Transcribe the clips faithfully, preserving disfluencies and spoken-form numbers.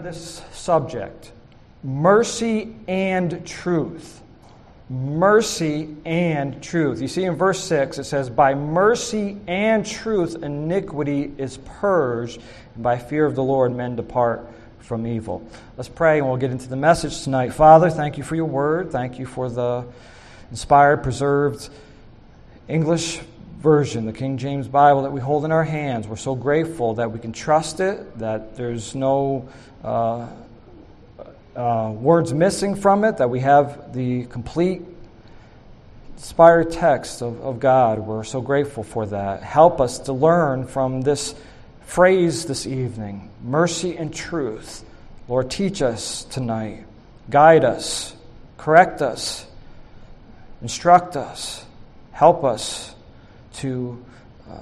This subject, mercy and truth. Mercy and truth. You see in verse six, it says, by mercy and truth iniquity is purged, and by fear of the Lord men depart from evil. Let's pray and we'll get into the message tonight. Father, thank you for your word. Thank you for the inspired, preserved English version, the King James Bible that we hold in our hands. We're so grateful that we can trust it, that there's no uh, uh, words missing from it, that we have the complete inspired text of, of God. We're so grateful for that. Help us to learn from this phrase this evening, mercy and truth. Lord, teach us tonight. Guide us. Correct us. Instruct us. Help us to uh,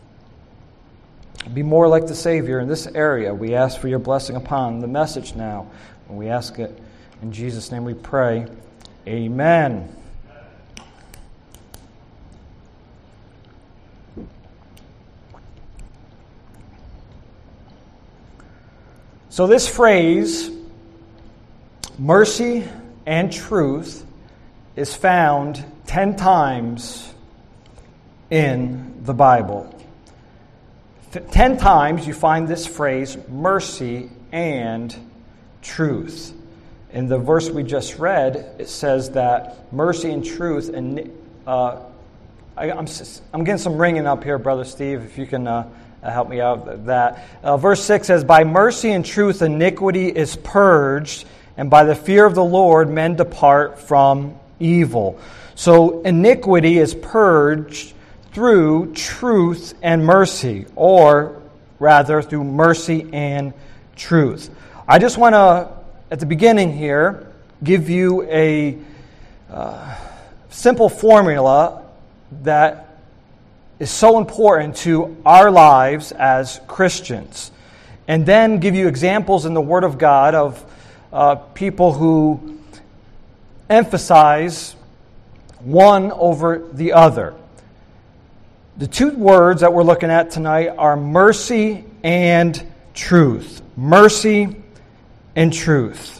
be more like the Savior in this area. We ask for your blessing upon the message now. And we ask it in Jesus' name we pray. Amen. So this phrase, mercy and truth, is found ten times in the Bible. Ten times you find this phrase, mercy and truth. In the verse we just read, it says that mercy and truth, and uh, I, I'm, I'm getting some ringing up here, Brother Steve, if you can uh, help me out with that. Uh, verse six says, by mercy and truth iniquity is purged, and by the fear of the Lord men depart from evil. So iniquity is purged through truth and mercy, or rather through mercy and truth. I just want to, at the beginning here, give you a uh, simple formula that is so important to our lives as Christians, and then give you examples in the Word of God of uh, people who emphasize one over the other. The two words that we're looking at tonight are mercy and truth. Mercy and truth.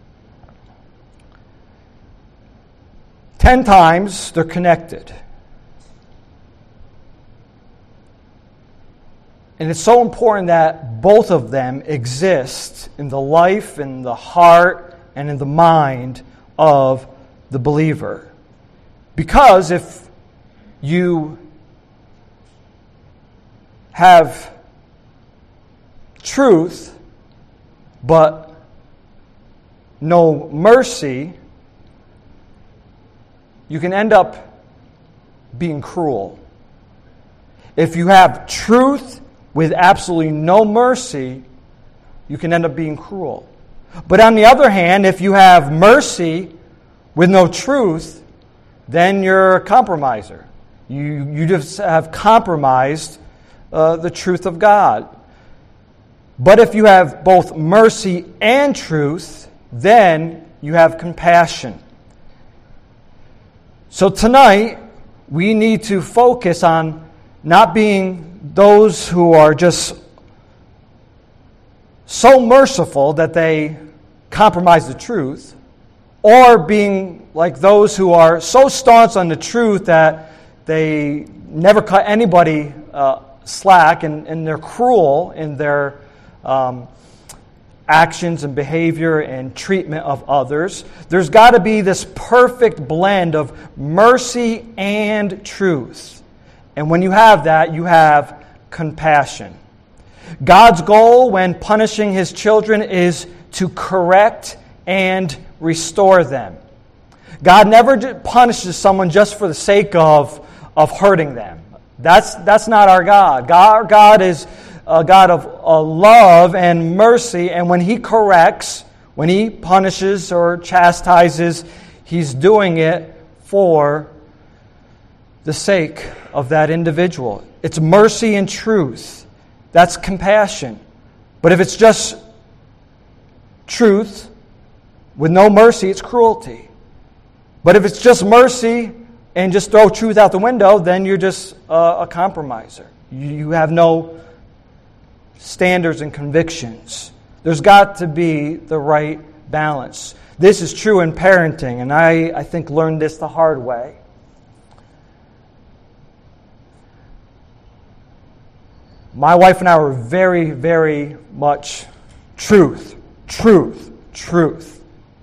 Ten times they're connected. And it's so important that both of them exist in the life, in the heart, and in the mind of the believer. Because if you have truth, but no mercy, you can end up being cruel. If you have truth with absolutely no mercy, you can end up being cruel. But on the other hand, if you have mercy with no truth, then you're a compromiser. You, you just have compromised Uh, the truth of God. But if you have both mercy and truth, then you have compassion. So tonight, we need to focus on not being those who are just so merciful that they compromise the truth, or being like those who are so staunch on the truth that they never cut anybody uh, slack, and, and they're cruel in their um, actions and behavior and treatment of others. There's got to be this perfect blend of mercy and truth. And when you have that, you have compassion. God's goal when punishing His children is to correct and restore them. God never punishes someone just for the sake of, of hurting them. That's that's not our God. God. Our God is a God of uh, love and mercy, and when He corrects, when He punishes or chastises, He's doing it for the sake of that individual. It's mercy and truth. That's compassion. But if it's just truth with no mercy, it's cruelty. But if it's just mercy and just throw truth out the window, then you're just uh, a compromiser. You have no standards and convictions There's got to be the right balance. This is true in parenting, and I, I think learned this the hard way. My wife and I were very, very much truth, truth, truth.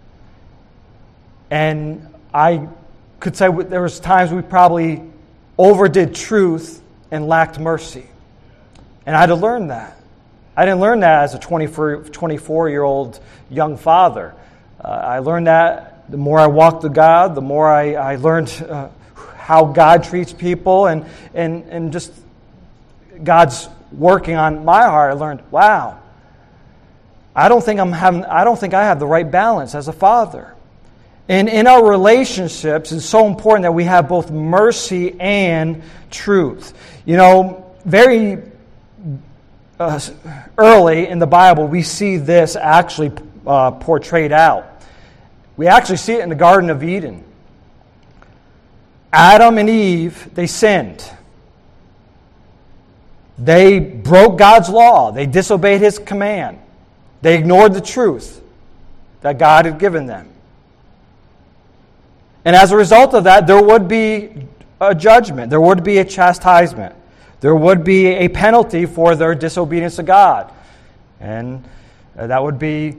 And I could say there was times we probably overdid truth and lacked mercy. And I had to learn that. I didn't learn that as a twenty-four-year-old young father. Uh, I learned that the more I walked with God, the more I, I learned uh, how God treats people, and, and, and just God's working on my heart. I learned, wow, I don't think I'm having. I don't think I have the right balance as a father. And in our relationships, it's so important that we have both mercy and truth. You know, very uh, early in the Bible, we see this actually uh, portrayed out. We actually see it in the Garden of Eden. Adam and Eve, they sinned. They broke God's law. They disobeyed His command. They ignored the truth that God had given them. And as a result of that, there would be a judgment. There would be a chastisement. There would be a penalty for their disobedience to God. And that would be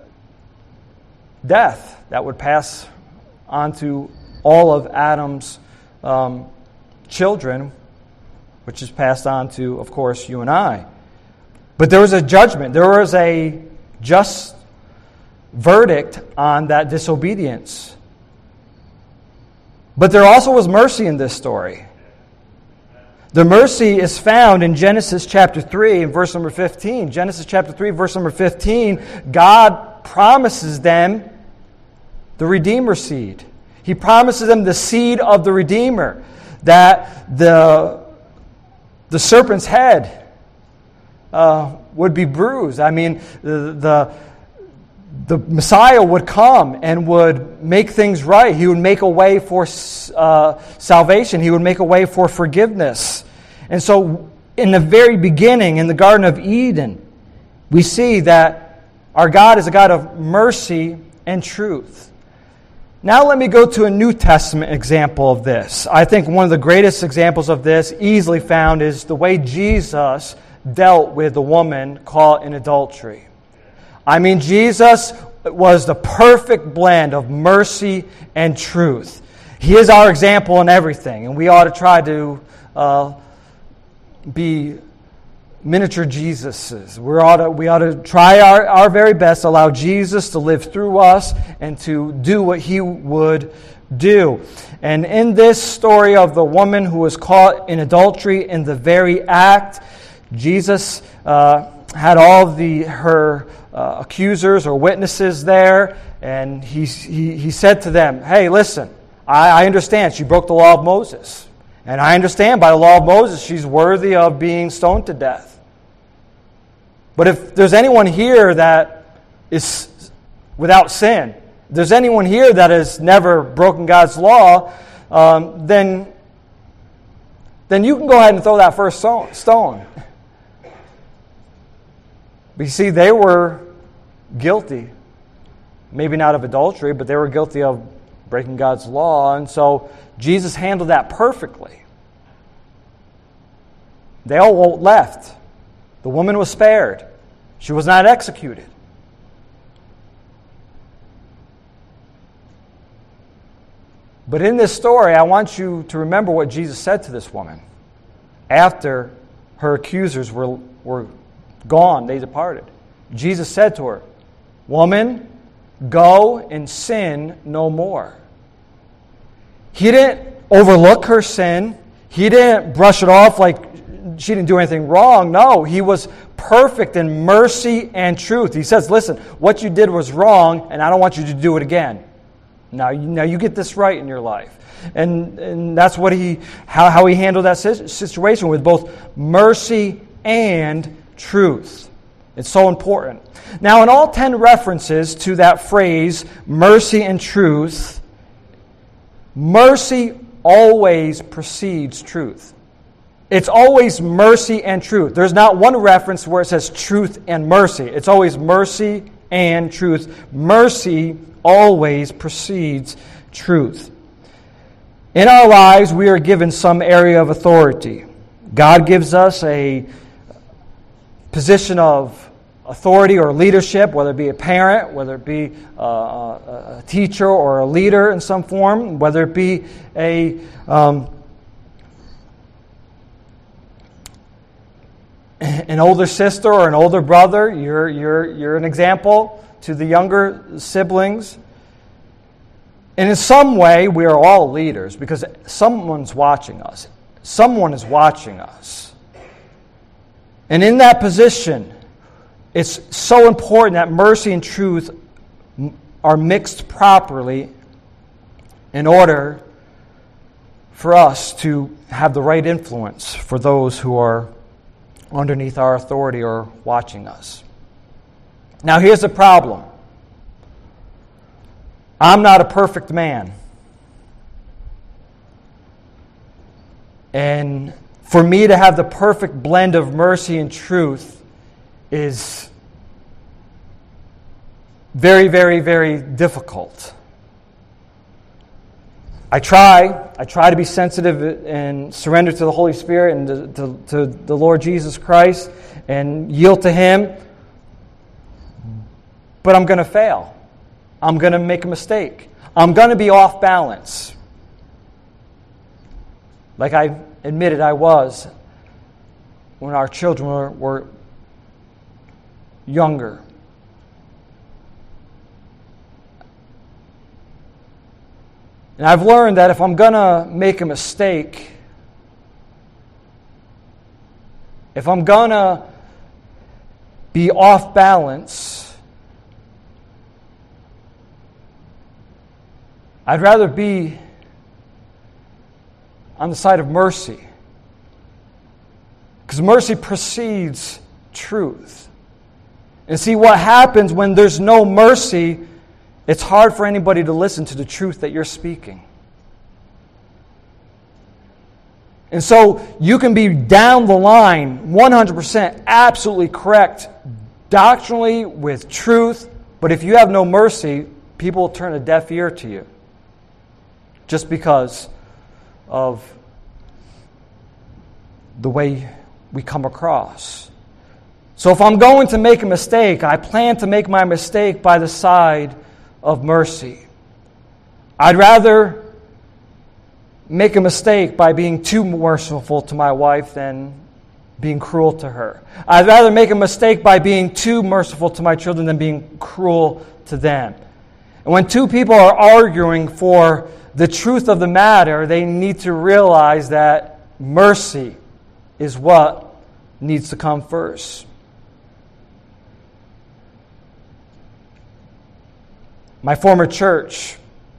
death. That would pass on to all of Adam's um, children, which is passed on to, of course, you and I. But there was a judgment. There was a just verdict on that disobedience. But there also was mercy in this story. The mercy is found in Genesis chapter three, verse number fifteen. Genesis chapter three, verse number fifteen, God promises them the Redeemer seed. He promises them the seed of the Redeemer, that the, the serpent's head uh, would be bruised. I mean, the, the The Messiah would come and would make things right. He would make a way for uh, salvation. He would make a way for forgiveness. And so in the very beginning, in the Garden of Eden, we see that our God is a God of mercy and truth. Now let me go to a New Testament example of this. I think one of the greatest examples of this, easily found, is the way Jesus dealt with the woman caught in adultery. I mean, Jesus was the perfect blend of mercy and truth. He is our example in everything, and we ought to try to uh, be miniature Jesuses. We ought to, we ought to try our, our very best to allow Jesus to live through us and to do what He would do. And in this story of the woman who was caught in adultery in the very act, Jesus uh, had all the her uh, accusers or witnesses there, and he, he, he said to them, hey, listen, I, I understand she broke the law of Moses. And I understand by the law of Moses she's worthy of being stoned to death. But if there's anyone here that is without sin, if there's anyone here that has never broken God's law, um, then, then you can go ahead and throw that first stone. But you see, they were guilty. Maybe not of adultery, but they were guilty of breaking God's law. And so Jesus handled that perfectly. They all left. The woman was spared. She was not executed. But in this story, I want you to remember what Jesus said to this woman after her accusers were, were gone, they departed. Jesus said to her, "Woman, go and sin no more." He didn't overlook her sin. He didn't brush it off like she didn't do anything wrong. No, he was perfect in mercy and truth. He says, listen, what you did was wrong, and I don't want you to do it again. Now, now you get this right in your life. And, and that's what he how, how he handled that situation, with both mercy and truth. It's so important. Now, in all ten references to that phrase, mercy and truth, mercy always precedes truth. It's always mercy and truth. There's not one reference where it says truth and mercy. It's always mercy and truth. Mercy always precedes truth. In our lives, we are given some area of authority. God gives us a position of authority or leadership, whether it be a parent, whether it be a, a, a teacher or a leader in some form, whether it be a um, an older sister or an older brother. You're you're you're an example to the younger siblings. And in some way, we are all leaders because someone's watching us. Someone is watching us. And in that position, it's so important that mercy and truth are mixed properly in order for us to have the right influence for those who are underneath our authority or watching us. Now, here's the problem. I'm not a perfect man. And for me to have the perfect blend of mercy and truth is very, very, very difficult. I try. I try to be sensitive and surrender to the Holy Spirit and to, to, to the Lord Jesus Christ and yield to Him. But I'm going to fail. I'm going to make a mistake. I'm going to be off balance. Like I admitted I was when our children were, were younger. And I've learned that if I'm going to make a mistake, if I'm going to be off balance, I'd rather be on the side of mercy. Because mercy precedes truth. And see, what happens when there's no mercy, it's hard for anybody to listen to the truth that you're speaking. And so you can be down the line, one hundred percent absolutely correct doctrinally with truth, but if you have no mercy, people will turn a deaf ear to you. Just because of the way we come across. So if I'm going to make a mistake, I plan to make my mistake by the side of mercy. I'd rather make a mistake by being too merciful to my wife than being cruel to her. I'd rather make a mistake by being too merciful to my children than being cruel to them. And when two people are arguing for the truth of the matter, they need to realize that mercy is what needs to come first. My former church,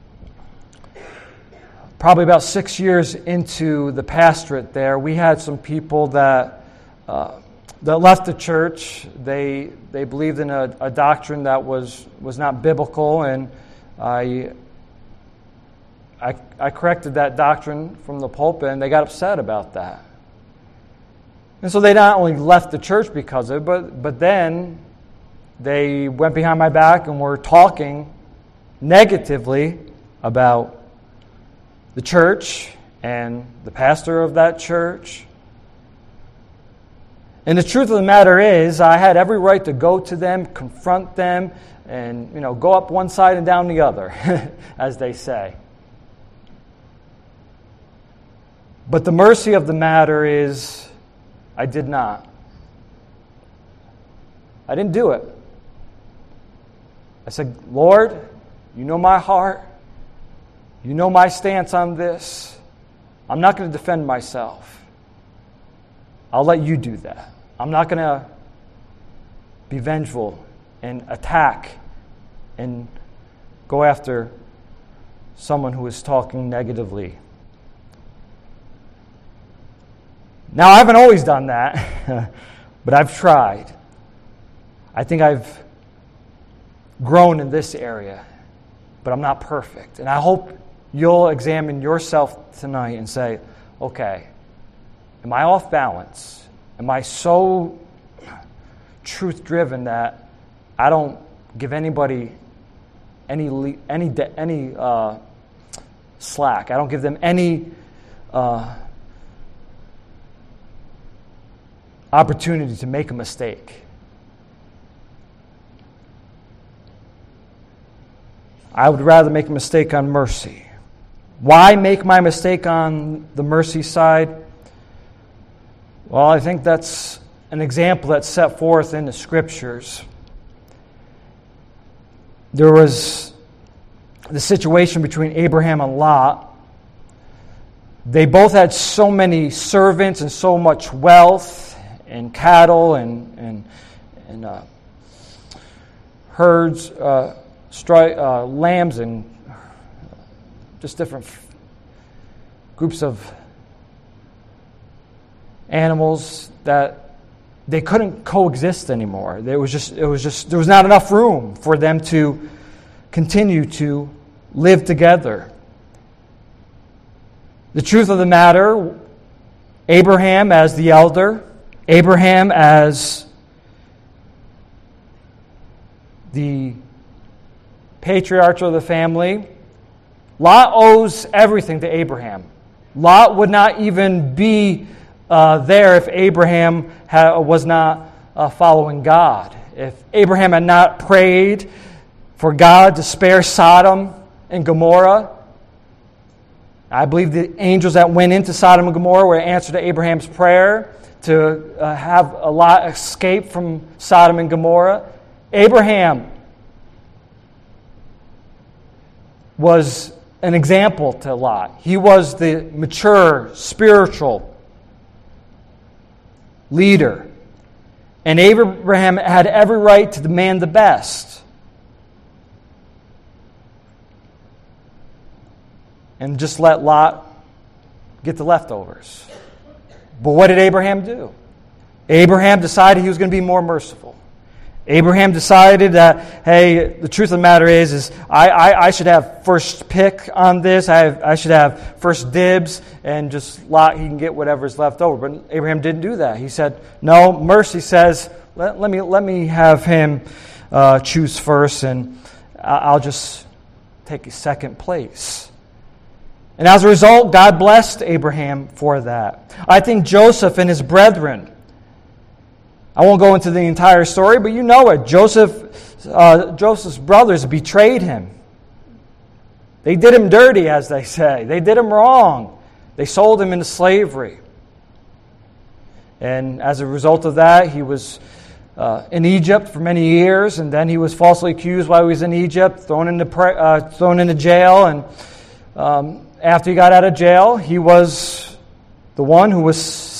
probably about six years into the pastorate there, we had some people that uh, that left the church. They they believed in a, a doctrine that was, was not biblical, and I, I I corrected that doctrine from the pulpit, and they got upset about that. And so they not only left the church because of it, but but then they went behind my back and were talking negatively about the church and the pastor of that church. And the truth of the matter is, I had every right to go to them, confront them, and you know, go up one side and down the other, as they say. But the mercy of the matter is, I did not. I didn't do it. I said, Lord, you know my heart. You know my stance on this. I'm not going to defend myself. I'll let you do that. I'm not going to be vengeful and attack and go after someone who is talking negatively. Now, I haven't always done that, but I've tried. I think I've grown in this area, but I'm not perfect. And I hope you'll examine yourself tonight and say, okay, Am I off balance? Am I so truth-driven that I don't give anybody any any any uh, slack? I don't give them any uh, opportunity to make a mistake. I would rather make a mistake on mercy. Why make my mistake on the mercy side? Well, I think that's an example that's set forth in the Scriptures. There was the situation between Abraham and Lot. They both had so many servants and so much wealth and cattle and and, and uh, herds, uh, stri- uh, lambs, and just different f- groups of animals that they couldn't coexist anymore. There was just it was just there was not enough room for them to continue to live together. The truth of the matter, Abraham as the elder, Abraham as the patriarch of the family, Lot owes everything to Abraham. Lot would not even be uh, there if Abraham ha- was not uh, following God. If Abraham had not prayed for God to spare Sodom and Gomorrah, I believe the angels that went into Sodom and Gomorrah were an answer to Abraham's prayer to uh, have a Lot escape from Sodom and Gomorrah. Abraham was an example to Lot. He was the mature, spiritual leader. And Abraham had every right to demand the best. And just let Lot get the leftovers. But what did Abraham do? Abraham decided he was going to be more merciful. Abraham decided that, hey, the truth of the matter is, is I, I, I should have first pick on this. I, have, I should have first dibs, and just Lot, he can get whatever's left over. But Abraham didn't do that. He said, no, mercy says, let, let me let me have him uh, choose first, and I'll just take second place. And as a result, God blessed Abraham for that. I think Joseph and his brethren, I won't go into the entire story, but you know it. Joseph, uh, Joseph's brothers betrayed him. They did him dirty, as they say. They did him wrong. They sold him into slavery. And as a result of that, he was uh, in Egypt for many years, and then he was falsely accused while he was in Egypt, thrown into pre- uh, thrown into jail. And um, after he got out of jail, he was the one who was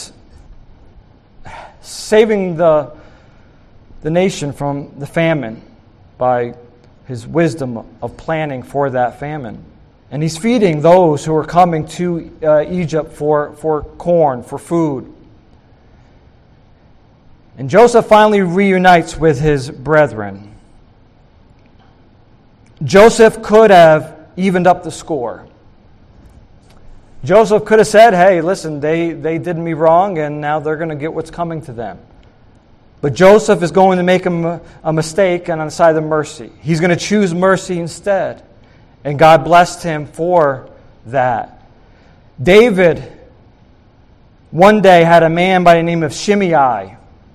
saving the, the nation from the famine by his wisdom of planning for that famine. And he's feeding those who are coming to uh, Egypt for, for corn, for food. And Joseph finally reunites with his brethren. Joseph could have evened up the score. Joseph could have said, hey, listen, they, they did me wrong, and now they're going to get what's coming to them. But Joseph is going to make a, a mistake and on the side of mercy. He's going to choose mercy instead. And God blessed him for that. David one day had a man by the name of Shimei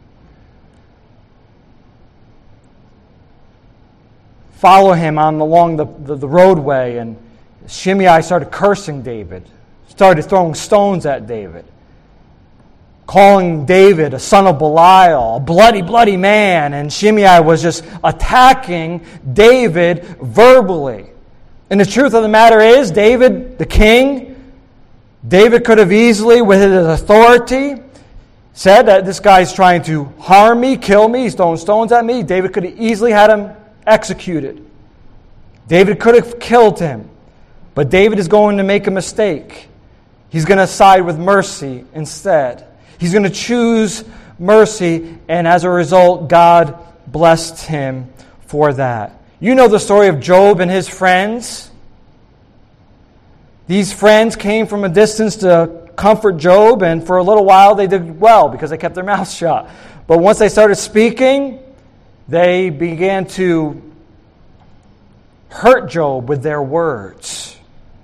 follow him on along the, the, the roadway, and Shimei started cursing David. Started throwing stones at David, calling David a son of Belial, a bloody, bloody man. And Shimei was just attacking David verbally. And the truth of the matter is, David, the king, David could have easily, with his authority, said that this guy's trying to harm me, kill me, he's throwing stones at me. David could have easily had him executed. David could have killed him. But David is going to make a mistake. He's going to side with mercy instead. He's going to choose mercy, and as a result, God blessed him for that. You know the story of Job and his friends. These friends came from a distance to comfort Job, and for a little while they did well because they kept their mouths shut. But once they started speaking, they began to hurt Job with their words.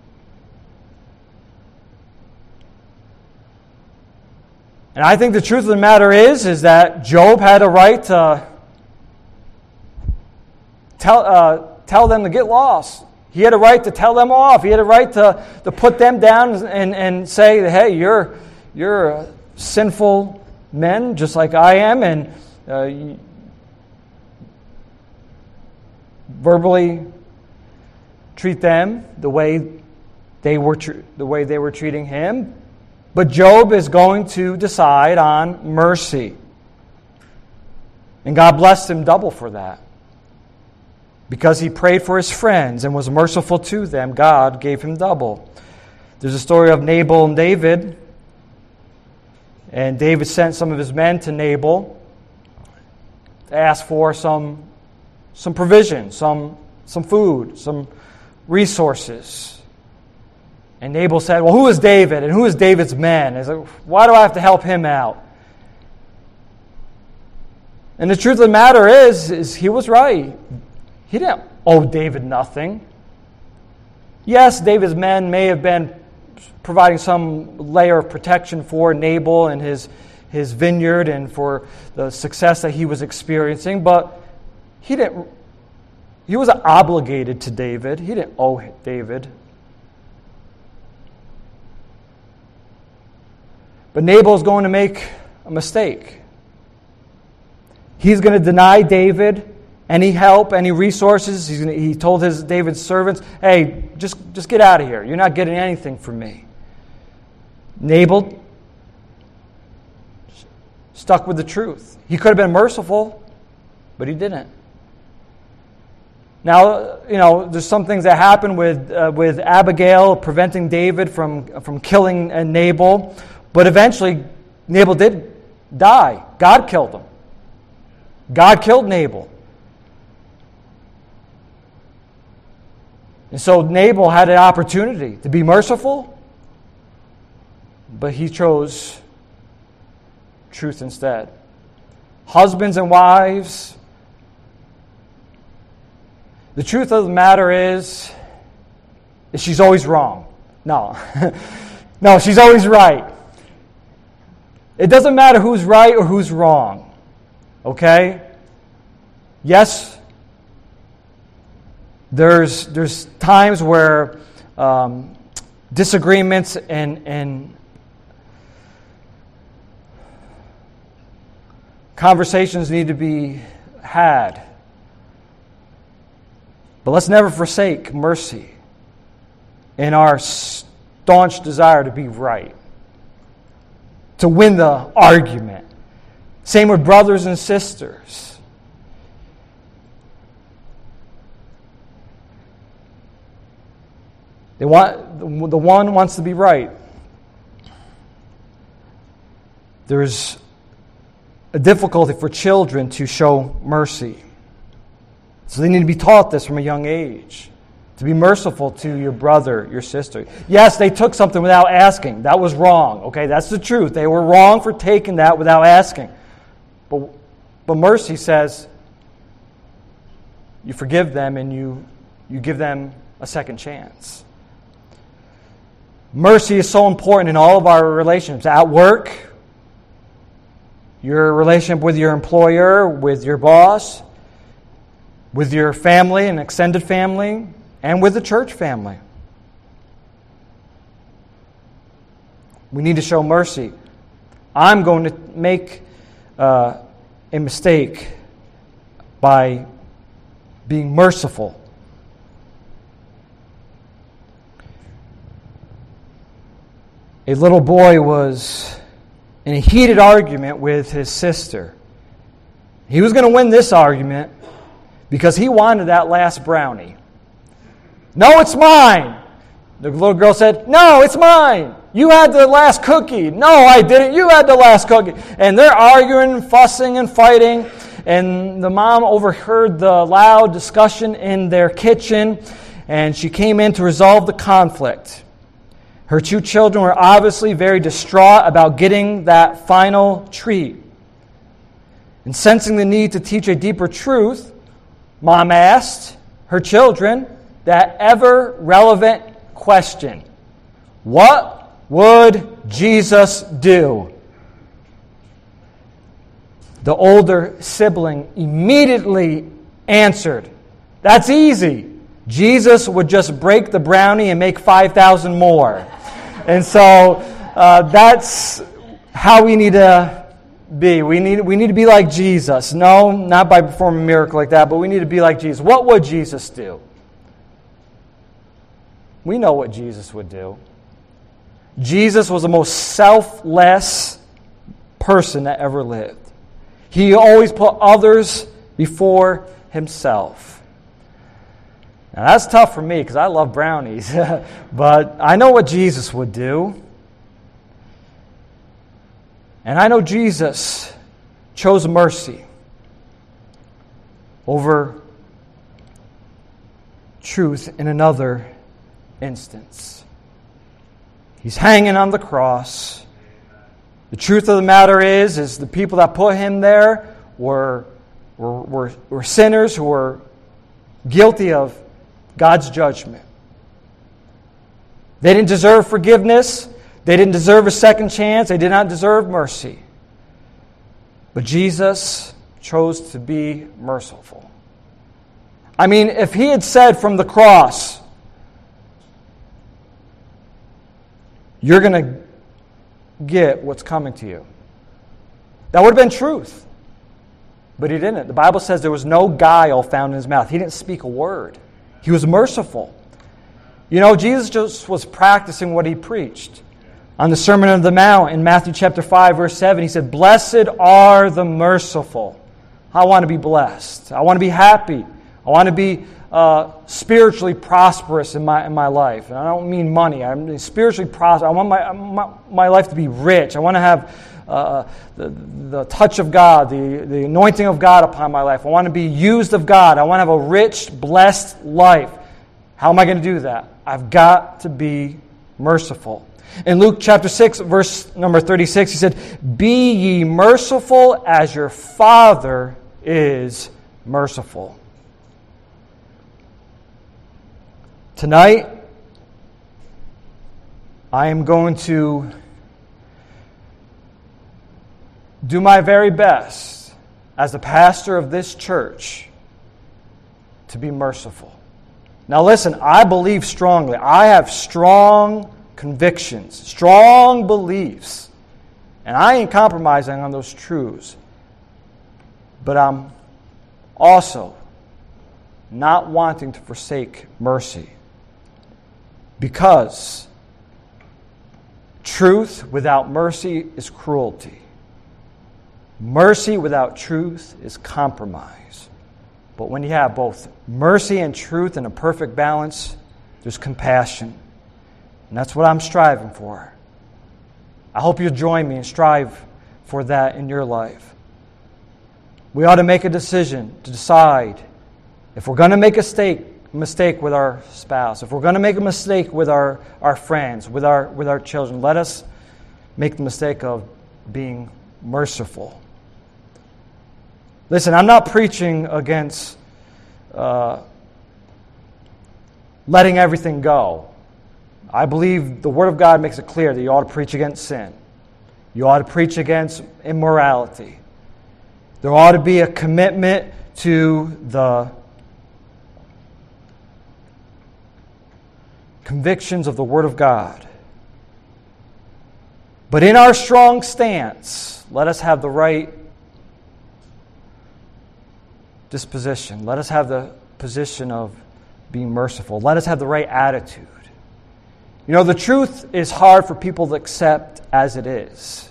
And I think the truth of the matter is, is that Job had a right to tell, uh, tell them to get lost. He had a right to tell them off. He had a right to, to put them down and, and say, hey, you're, you're sinful men just like I am, and uh, you, verbally treat them the way they were tr- the way they were treating him. But Job is going to decide on mercy. And God blessed him double for that. Because he prayed for his friends and was merciful to them, God gave him double. There's a story of Nabal and David. And David sent some of his men to Nabal to ask for some, some provision, some, some food, some resources. And Nabal said, well, who is David and who is David's men? He's like, why do I have to help him out? And the truth of the matter is, is he was right. He didn't owe David nothing. Yes, David's men may have been providing some layer of protection for Nabal and his, his vineyard and for the success that he was experiencing, but he didn't. He was obligated to David. He didn't owe David. But Nabal is going to make a mistake. He's going to deny David any help, any resources. He's going to, he told his David's servants, hey, just, just get out of here. You're not getting anything from me. Nabal stuck with the truth. He could have been merciful, but he didn't. Now, you know, there's some things that happen with uh, with Abigail preventing David from, from killing uh, Nabal. But eventually, Nabal did die. God killed him. God killed Nabal. And so Nabal had an opportunity to be merciful, but he chose truth instead. Husbands and wives, the truth of the matter is, is she's always wrong. No. No, she's always right. It doesn't matter who's right or who's wrong. Okay? Yes, there's there's times where um, disagreements and and conversations need to be had. But let's never forsake mercy in our staunch desire to be right, to win the argument. Same with brothers and sisters. They want the one wants to be right. There's a difficulty for children to show mercy. So they need to be taught this from a young age. To be merciful to your brother, your sister. Yes, they took something without asking. That was wrong. Okay, that's the truth. They were wrong for taking that without asking. But, but mercy says you forgive them and you, you give them a second chance. Mercy is so important in all of our relationships. At work, your relationship with your employer, with your boss, with your family and extended family, and with the church family. We need to show mercy. I'm going to make uh, a mistake by being merciful. A little boy was in a heated argument with his sister. He was going to win this argument because he wanted that last brownie. No, it's mine. The little girl said, no, it's mine. You had the last cookie. No, I didn't. You had the last cookie. And they're arguing, fussing, and fighting. And the mom overheard the loud discussion in their kitchen, and she came in to resolve the conflict. Her two children were obviously very distraught about getting that final treat. And sensing the need to teach a deeper truth, Mom asked her children that ever-relevant question: what would Jesus do? The older sibling immediately answered, "That's easy. Jesus would just break the brownie and make five thousand more." And so uh, that's how we need to be. We need, we need to be like Jesus. No, not by performing a miracle like that, but we need to be like Jesus. What would Jesus do? We know what Jesus would do. Jesus was the most selfless person that ever lived. He always put others before himself. Now that's tough for me because I love brownies, but I know what Jesus would do. And I know Jesus chose mercy over truth in another instance. He's hanging on the cross. The truth of the matter is, is the people that put him there were, were, were, were sinners who were guilty of God's judgment. They didn't deserve forgiveness. They didn't deserve a second chance. They did not deserve mercy. But Jesus chose to be merciful. I mean, if he had said from the cross, "You're going to get what's coming to you," that would have been truth. But he didn't. The Bible says there was no guile found in his mouth. He didn't speak a word. He was merciful. You know, Jesus just was practicing what he preached. On the Sermon on the Mount in Matthew chapter five, verse seven, he said, "Blessed are the merciful." I want to be blessed. I want to be happy. I want to be uh, spiritually prosperous in my in my life. And I don't mean money. I mean spiritually prosperous. I want my, my, my life to be rich. I want to have uh, the, the touch of God, the, the anointing of God upon my life. I want to be used of God. I want to have a rich, blessed life. How am I going to do that? I've got to be merciful. In Luke chapter six, verse number thirty-six, he said, "Be ye merciful as your Father is merciful." Tonight, I am going to do my very best as the pastor of this church to be merciful. Now listen, I believe strongly. I have strong convictions, strong beliefs, and I ain't compromising on those truths. But I'm also not wanting to forsake mercy, because truth without mercy is cruelty. Mercy without truth is compromise. But when you have both mercy and truth in a perfect balance, there's compassion. And that's what I'm striving for. I hope you'll join me and strive for that in your life. We ought to make a decision to decide if we're going to make a mistake, mistake with our spouse, if we're going to make a mistake with our, our friends, with our, with our children, let us make the mistake of being merciful. Listen, I'm not preaching against uh, letting everything go. I believe the Word of God makes it clear that you ought to preach against sin. You ought to preach against immorality. There ought to be a commitment to the convictions of the Word of God. But in our strong stance, let us have the right disposition. Let us have the position of being merciful. Let us have the right attitude. You know, the truth is hard for people to accept as it is.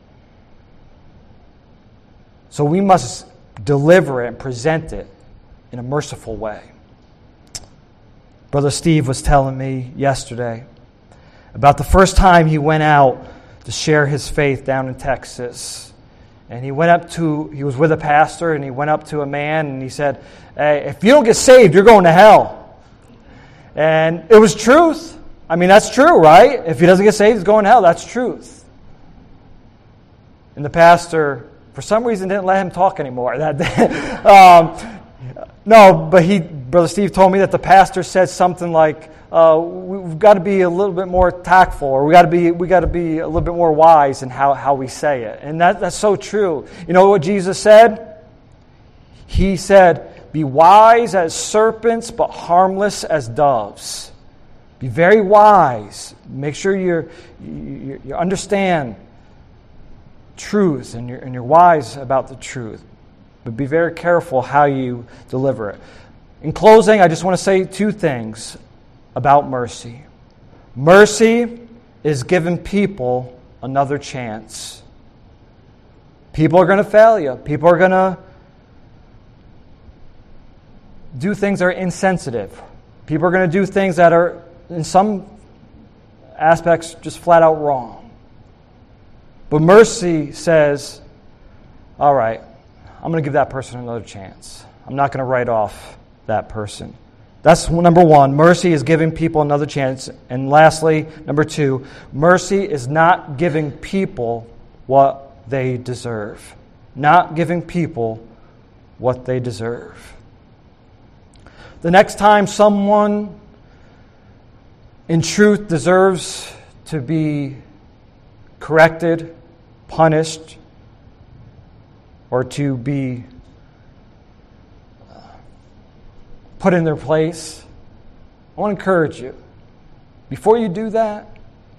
So we must deliver it and present it in a merciful way. Brother Steve was telling me yesterday about the first time he went out to share his faith down in Texas. And he went up to, he was with a pastor, and he went up to a man and he said, "Hey, if you don't get saved, you're going to hell." And it was truth. I mean, that's true, right? If he doesn't get saved, he's going to hell. That's truth. And the pastor, for some reason, didn't let him talk anymore that day. um, no, but he, Brother Steve told me that the pastor said something like, uh, we've got to be a little bit more tactful, or we got to be we got to be a little bit more wise in how, how we say it. And that, that's so true. You know what Jesus said? He said, be wise as serpents, but harmless as doves. Be very wise. Make sure you're, you, you understand truth and you're, and you're wise about the truth. But be very careful how you deliver it. In closing, I just want to say two things about mercy. Mercy is giving people another chance. People are going to fail you. People are going to do things that are insensitive. People are going to do things that are, in some aspects, just flat out wrong. But mercy says, all right, I'm going to give that person another chance. I'm not going to write off that person. That's number one. Mercy is giving people another chance. And lastly, number two, mercy is not giving people what they deserve. Not giving people what they deserve. The next time someone in truth deserves to be corrected, punished, or to be put in their place, I want to encourage you. Before you do that,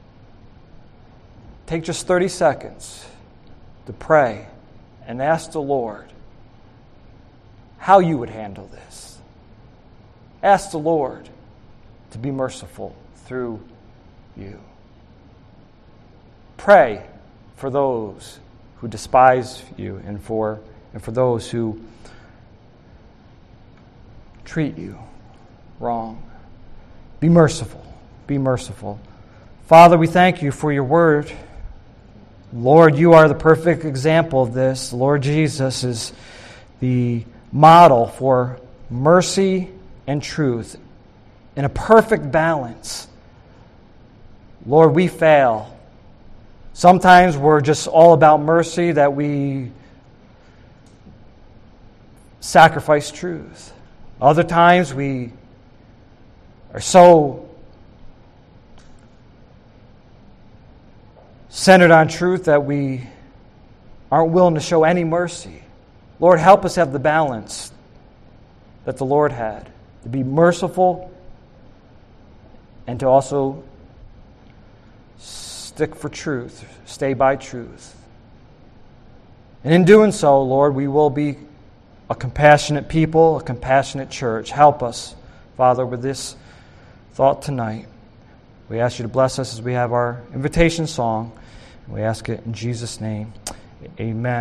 take just thirty seconds to pray and ask the Lord how you would handle this. Ask the Lord to be merciful through you. Pray for those who despise you and for and for those who treat you wrong. Be merciful. Be merciful. Father, we thank you for your word. Lord, you are the perfect example of this. Lord Jesus is the model for mercy and truth in a perfect balance. Lord, we fail. Sometimes we're just all about mercy, that we sacrifice truth. Other times we are so centered on truth that we aren't willing to show any mercy. Lord, help us have the balance that the Lord had, to be merciful and to also stick for truth, stay by truth. And in doing so, Lord, we will be a compassionate people, a compassionate church. Help us, Father, with this thought tonight. We ask you to bless us as we have our invitation song. We ask it in Jesus' name. Amen.